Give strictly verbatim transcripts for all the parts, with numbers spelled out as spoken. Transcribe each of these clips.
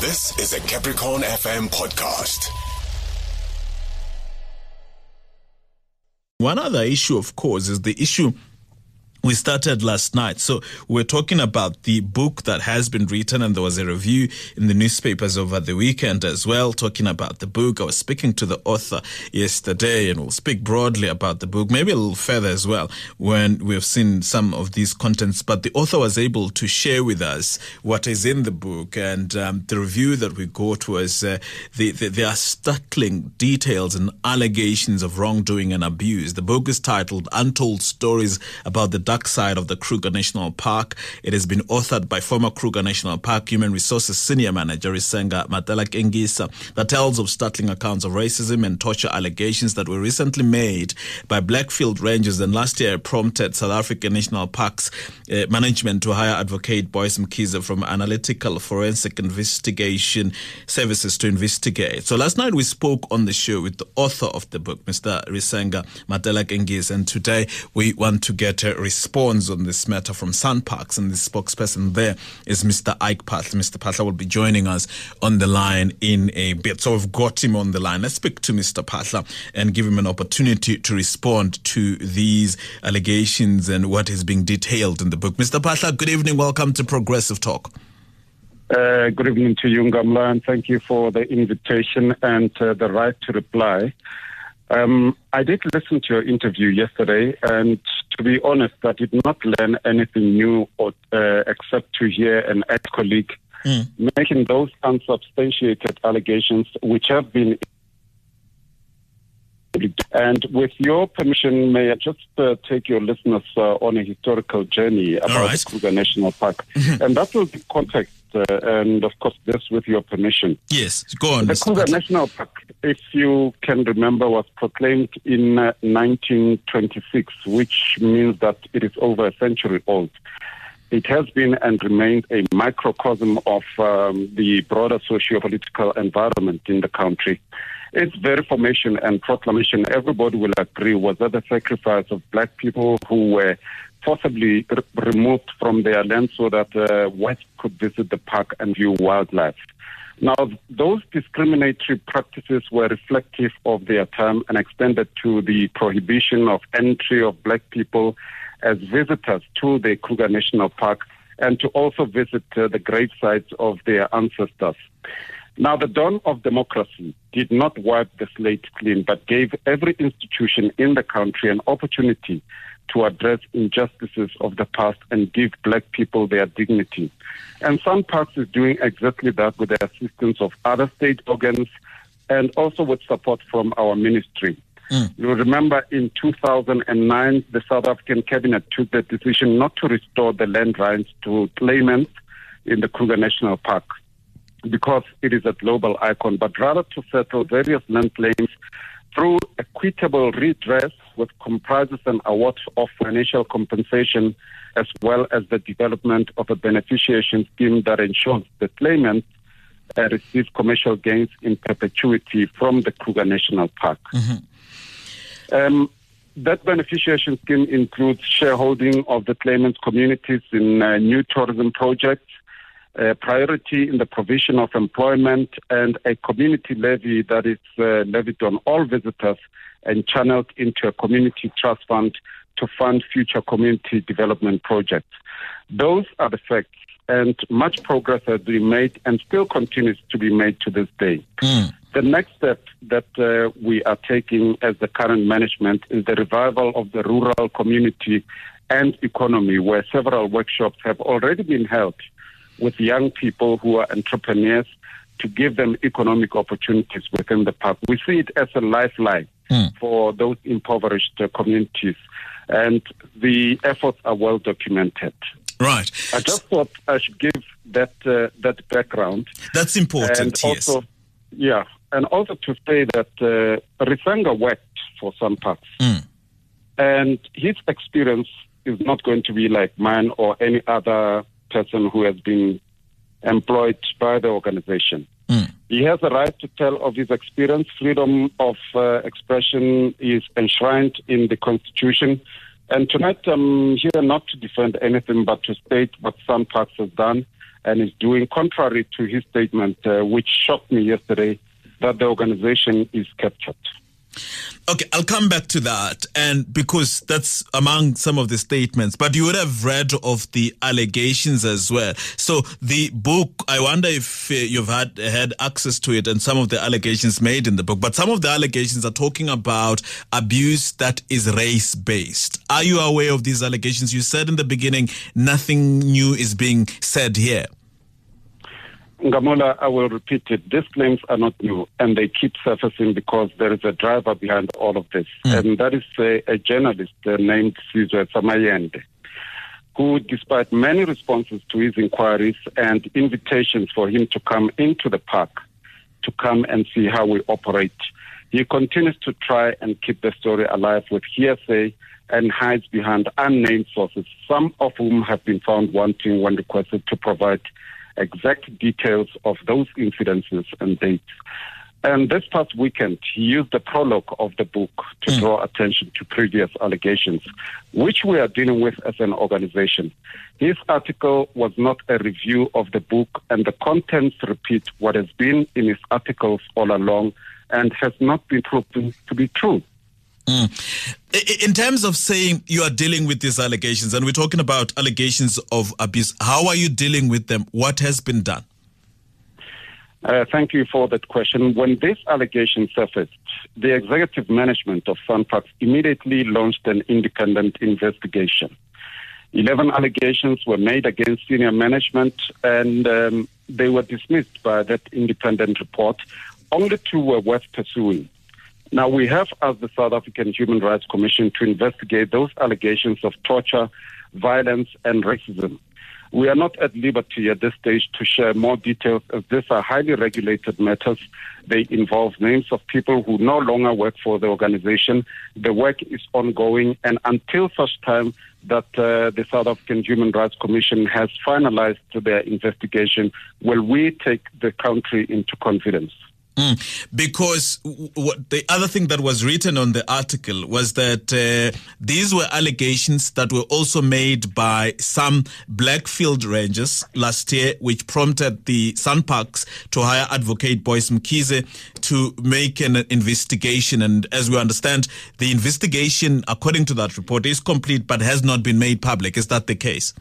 This is a Capricorn F M podcast. One other issue, of course, is the issue we started last night. So we're talking about the book that has been written, and there was a review in the newspapers over the weekend as well, talking about the book. I was speaking to the author yesterday, and we'll speak broadly about the book, maybe a little further as well, when we've seen some of these contents. But the author was able to share with us what is in the book, and um, the review that we got was uh, the, the, there are startling details and allegations of wrongdoing and abuse. The book is titled Untold Stories About the Dark Side of the Kruger National Park. It has been authored by former Kruger National Park Human Resources Senior Manager Risenga Matela-Kengisa, that tells of startling accounts of racism and torture allegations that were recently made by Blackfield Rangers, and last year prompted South African National Parks uh, management to hire advocate Boyce Mkhize from Analytical Forensic Investigation Services to investigate. So last night we spoke on the show with the author of the book, Mister Risenga Matela-Kengisa, and today we want to get a response on this matter from SANParks, and the spokesperson there is Mister Ike Phaahla. Mister Phaahla will be joining us on the line in a bit. So we've got him on the line. Let's speak to Mister Phaahla and give him an opportunity to respond to these allegations and what is being detailed in the book. Mister Phaahla, good evening. Welcome to Progressive Talk. Uh, good evening to you, Ngamla, and thank you for the invitation and uh, the right to reply. Um, I did listen to your interview yesterday, and to be honest, I did not learn anything new or, uh, except to hear an ex-colleague mm. making those unsubstantiated allegations which have been. And with your permission, may I just uh, take your listeners uh, on a historical journey about right. the Kruger National Park. Mm-hmm. And that will be context, uh, and of course, this with your permission. Yes, go on. The Kruger National Park, if you can remember, was proclaimed in uh, nineteen twenty-six, which means that it is over a century old. It has been and remains a microcosm of um, the broader socio-political environment in the country. Its very formation and proclamation, everybody will agree, was at the sacrifice of black people who were forcibly r- removed from their land so that uh, whites could visit the park and view wildlife. Now, those discriminatory practices were reflective of their time and extended to the prohibition of entry of black people as visitors to the Kruger National Park, and to also visit uh, the grave sites of their ancestors. Now, the dawn of democracy did not wipe the slate clean, but gave every institution in the country an opportunity to address injustices of the past and give black people their dignity. And SANParks is doing exactly that with the assistance of other state organs and also with support from our ministry. Mm. You remember in two thousand nine, the South African cabinet took the decision not to restore the land rights to claimants in the Kruger National Park, because it is a global icon, but rather to settle various land claims through equitable redress, which comprises an award of financial compensation, as well as the development of a beneficiation scheme that ensures the claimants uh, receive commercial gains in perpetuity from the Kruger National Park. Mm-hmm. Um, that beneficiation scheme includes shareholding of the claimants' communities in uh, new tourism projects, Uh, priority in the provision of employment, and a community levy that is uh, levied on all visitors and channeled into a community trust fund to fund future community development projects. Those are the facts, and much progress has been made and still continues to be made to this day. Mm. The next step that uh, we are taking as the current management is the revival of the rural community and economy, where several workshops have already been held with young people who are entrepreneurs to give them economic opportunities within the park. We see it as a lifeline mm. for those impoverished uh, communities, and the efforts are well documented. Right. I just thought I should give that uh, that background. That's important, and yes. Also, yeah, and also to say that uh, Risenga worked for SANParks, mm. and his experience is not going to be like mine or any other person who has been employed by the organization. Mm. He has a right to tell of his experience. Freedom of uh, expression is enshrined in the Constitution. And tonight I'm here not to defend anything but to state what SANParks has done and is doing contrary to his statement, uh, which shocked me yesterday, that the organization is captured. Okay, I'll come back to that, and because that's among some of the statements, but you would have read of the allegations as well. So the book, I wonder if uh, you've had had access to it and some of the allegations made in the book, but some of the allegations are talking about abuse that is race-based. Are you aware of these allegations? You said in the beginning, nothing new is being said here. Ngamola, I will repeat it. These claims are not new, and they keep surfacing because there is a driver behind all of this, mm. and that is a, a journalist uh, named Sizwe Samayende, who, despite many responses to his inquiries and invitations for him to come into the park to come and see how we operate, he continues to try and keep the story alive with hearsay and hides behind unnamed sources, some of whom have been found wanting when requested to provide exact details of those incidences and dates. And this past weekend, he used the prologue of the book to mm. draw attention to previous allegations, which we are dealing with as an organization. His article was not a review of the book, and the contents repeat what has been in his articles all along and has not been proven to be true. Mm. In terms of saying you are dealing with these allegations, and we're talking about allegations of abuse, how are you dealing with them? What has been done? Uh, thank you for that question. When this allegation surfaced, the executive management of SANParks immediately launched an independent investigation. Eleven allegations were made against senior management, and um, they were dismissed by that independent report. Only two were worth pursuing. Now, we have asked the South African Human Rights Commission to investigate those allegations of torture, violence, and racism. We are not at liberty at this stage to share more details, as these are highly regulated matters. They involve names of people who no longer work for the organization. The work is ongoing, and until such time that uh, the South African Human Rights Commission has finalized their investigation, will we take the country into confidence. Mm, because w- w- the other thing that was written on the article was that uh, these were allegations that were also made by some Blackfield Rangers last year, which prompted the SANParks to hire advocate Boyce Mkhize to make an investigation. And as we understand, the investigation, according to that report, is complete but has not been made public. Is that the case?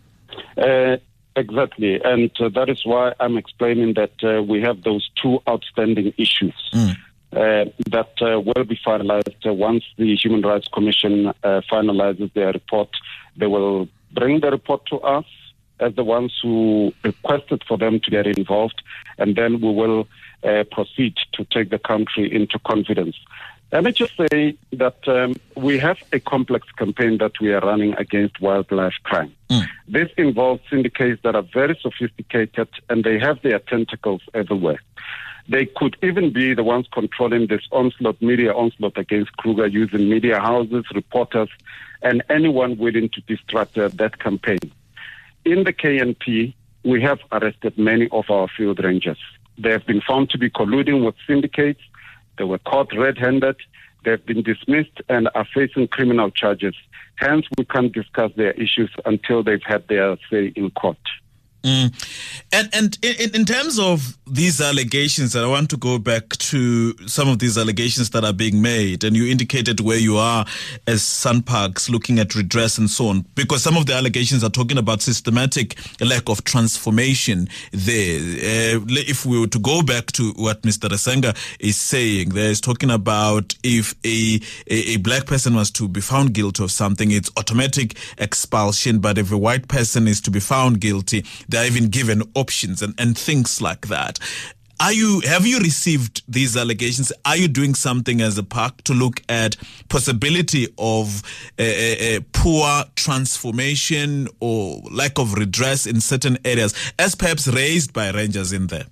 Uh Exactly, and uh, that is why I'm explaining that uh, we have those two outstanding issues mm. uh, that uh, will be finalized uh, once the Human Rights Commission uh, finalizes their report. They will bring the report to us as the ones who requested for them to get involved, and then we will uh, proceed to take the country into confidence. Let me just say that um, we have a complex campaign that we are running against wildlife crime. Mm. This involves syndicates that are very sophisticated, and they have their tentacles everywhere. They could even be the ones controlling this onslaught, media onslaught against Kruger, using media houses, reporters, and anyone willing to distract uh, that campaign. In the K N P, we have arrested many of our field rangers. They have been found to be colluding with syndicates. They were caught red-handed. They've been dismissed and are facing criminal charges. Hence, we can't discuss their issues until they've had their say in court. Mm. And and in, in terms of these allegations, and I want to go back to some of these allegations that are being made, and you indicated where you are as SANParks looking at redress and so on, because some of the allegations are talking about systematic lack of transformation there. Uh, if we were to go back to what Mister Rasenga is saying, there's talking about if a, a, a black person was to be found guilty of something, it's automatic expulsion, but if a white person is to be found guilty, they're even given options and, and things like that. Are you, have you received these allegations? Are you doing something as a park to look at possibility of a, a, a poor transformation or lack of redress in certain areas, as perhaps raised by rangers in there?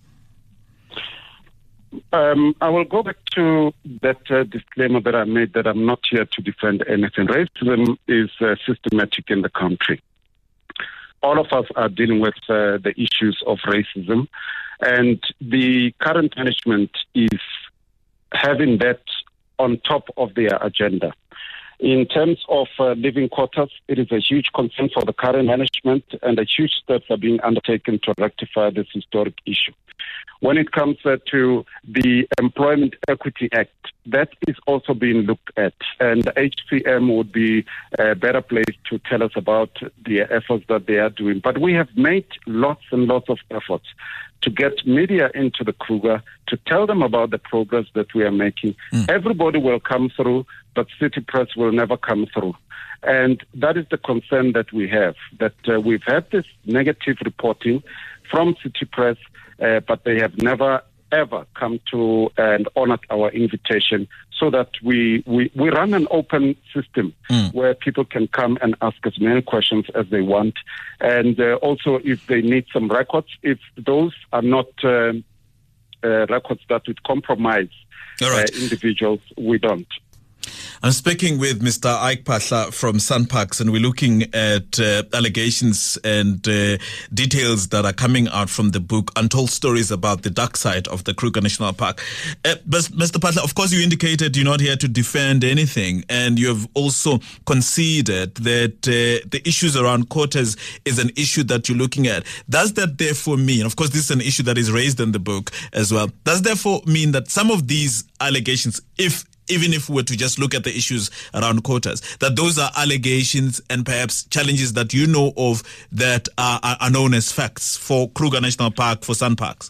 Um, I will go back to that uh, disclaimer that I made, that I'm not here to defend anything. Racism is uh, systematic in the country. All of us are dealing with uh, the issues of racism, and the current management is having that on top of their agenda. In terms of uh, living quarters, it is a huge concern for the current management, and a huge steps are being undertaken to rectify this historic issue. When it comes uh, to the Employment Equity Act, that is also being looked at, and the H C M would be a better place to tell us about the efforts that they are doing. But we have made lots and lots of efforts to get media into the Kruger, to tell them about the progress that we are making. Mm. Everybody will come through, but City Press will never come through. And that is the concern that we have, that uh, we've had this negative reporting from City Press, uh, but they have never, ever come to and honored our invitation, so that we, we, we run an open system mm. where people can come and ask as many questions as they want. And uh, also, if they need some records, if those are not uh, uh, records that would compromise right. uh, individuals, we don't. I'm speaking with Mister Ike Phahla from SANParks, and we're looking at uh, allegations and uh, details that are coming out from the book, Untold Stories About the Dark Side of the Kruger National Park. Uh, but Mister Phahla, of course, you indicated you're not here to defend anything, and you have also conceded that uh, the issues around quotas is an issue that you're looking at. Does that therefore mean, of course, this is an issue that is raised in the book as well, does therefore mean that some of these allegations, if even if we were to just look at the issues around quotas, that those are allegations and perhaps challenges that you know of that are, are known as facts for Kruger National Park, for SANParks?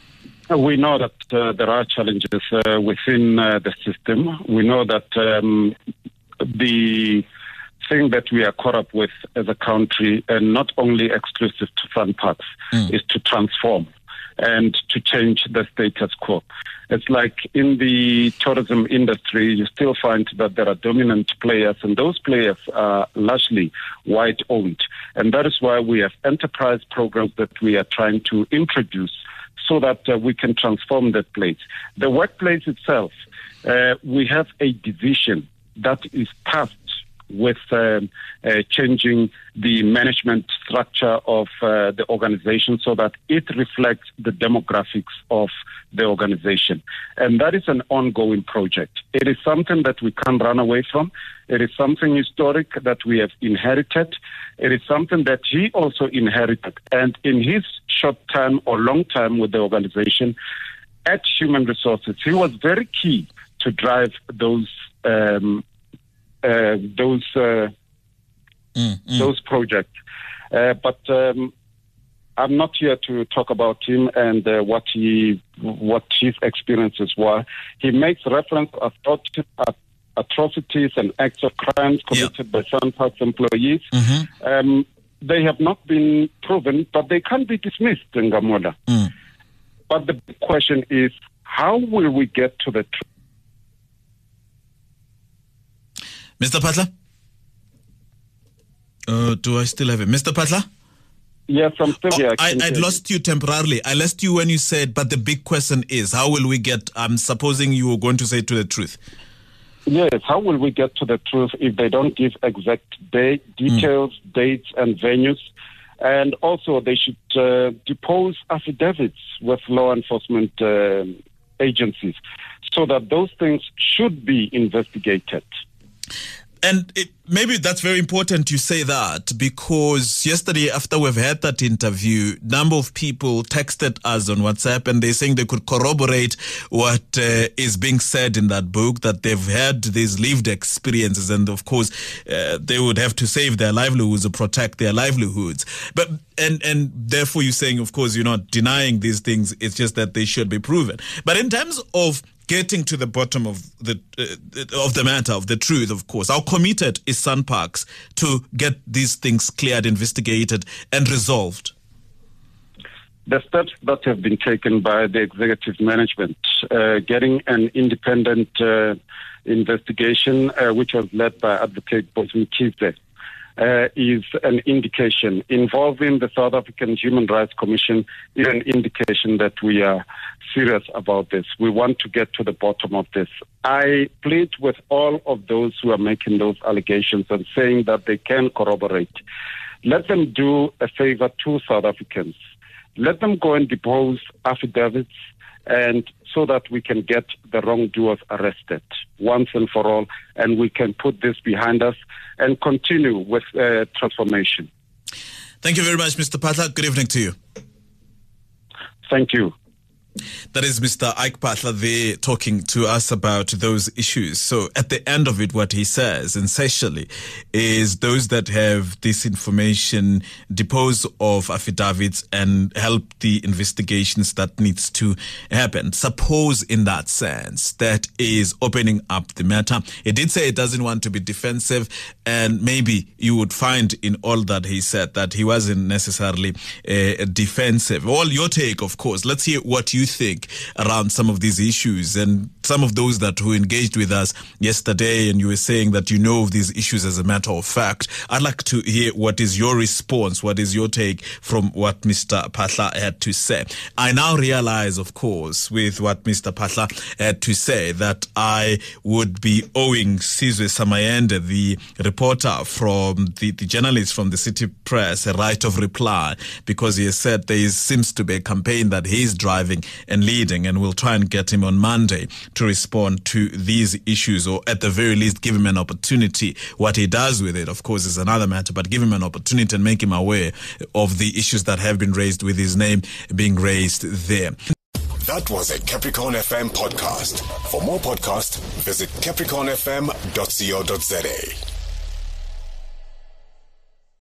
We know that uh, there are challenges uh, within uh, the system. We know that um, the thing that we are caught up with as a country, and not only exclusive to SANParks, mm. is to transform and to change the status quo. It's like in the tourism industry, you still find that there are dominant players, and those players are largely white-owned. And that is why we have enterprise programs that we are trying to introduce so that uh, we can transform that place. The workplace itself, uh, we have a division that is tasked with um, uh, changing the management structure of uh, the organization so that it reflects the demographics of the organization. And that is an ongoing project. It is something that we can't run away from. It is something historic that we have inherited. It is something that he also inherited. And in his short time or long time with the organization at Human Resources, he was very key to drive those um, Uh, those uh, mm, mm. those projects. Uh, but um, I'm not here to talk about him and uh, what he what his experiences were. He makes reference to atrocities and acts of crimes committed yeah. by SANParks employees. Mm-hmm. Um, they have not been proven, but they can be dismissed, Ngamola. Mm. But the big question is, how will we get to the truth? Mister Phahla? Uh, do I still have it? Mister Phahla? Yes, I'm still here. Oh, I, I'd lost you temporarily. I lost you when you said, but the big question is, how will we get, I'm supposing you were going to say to the truth. Yes, how will we get to the truth if they don't give exact date, details, mm. dates, and venues? And also, they should uh, depose affidavits with law enforcement uh, agencies so that those things should be investigated. And it, maybe that's very important you say that, because yesterday after we've had that interview, a number of people texted us on WhatsApp and they're saying they could corroborate what uh, is being said in that book, that they've had these lived experiences, and of course uh, they would have to save their livelihoods or protect their livelihoods. But and and therefore you're saying, of course, you're not denying these things, it's just that they should be proven. But in terms of getting to the bottom of the uh, of the matter, of the truth, of course, how committed is SANParks to get these things cleared, investigated, and resolved? The steps that have been taken by the executive management, uh, getting an independent uh, investigation, uh, which was led by Advocate Bosmi Kize, Uh, is an indication. Involving the South African Human Rights Commission is an indication that we are serious about this. We want to get to the bottom of this. I plead with all of those who are making those allegations and saying that they can corroborate. Let them do a favor to South Africans. Let them go and depose affidavits and so that we can get the wrongdoers arrested once and for all, and we can put this behind us and continue with uh, transformation. Thank you very much, Mister Phaahla. Good evening to you. Thank you. That is Mister Ike Phaahla there talking to us about those issues. So at the end of it, what he says, essentially, is those that have this information depose of affidavits and help the investigations that needs to happen. Suppose in that sense, that is opening up the matter. He did say he doesn't want to be defensive, and maybe you would find in all that he said that he wasn't necessarily uh, defensive. All your take, of course. Let's hear what you think around some of these issues, and some of those that who engaged with us yesterday, and you were saying that you know of these issues as a matter of fact. I'd like to hear what is your response, what is your take from what Mister Phaahla had to say. I now realize, of course, with what Mister Phaahla had to say, that I would be owing Sizwe Samayende, the reporter from the, the journalist from the City Press, a right of reply, because he has said there is, seems to be a campaign that he's driving and leading, and we'll try and get him on Monday to respond to these issues, or at the very least give him an opportunity. What he does with it, of course, is another matter, but give him an opportunity and make him aware of the issues that have been raised with his name being raised there. That was a Capricorn F M podcast. For more podcasts, visit capricorn f m dot co dot za.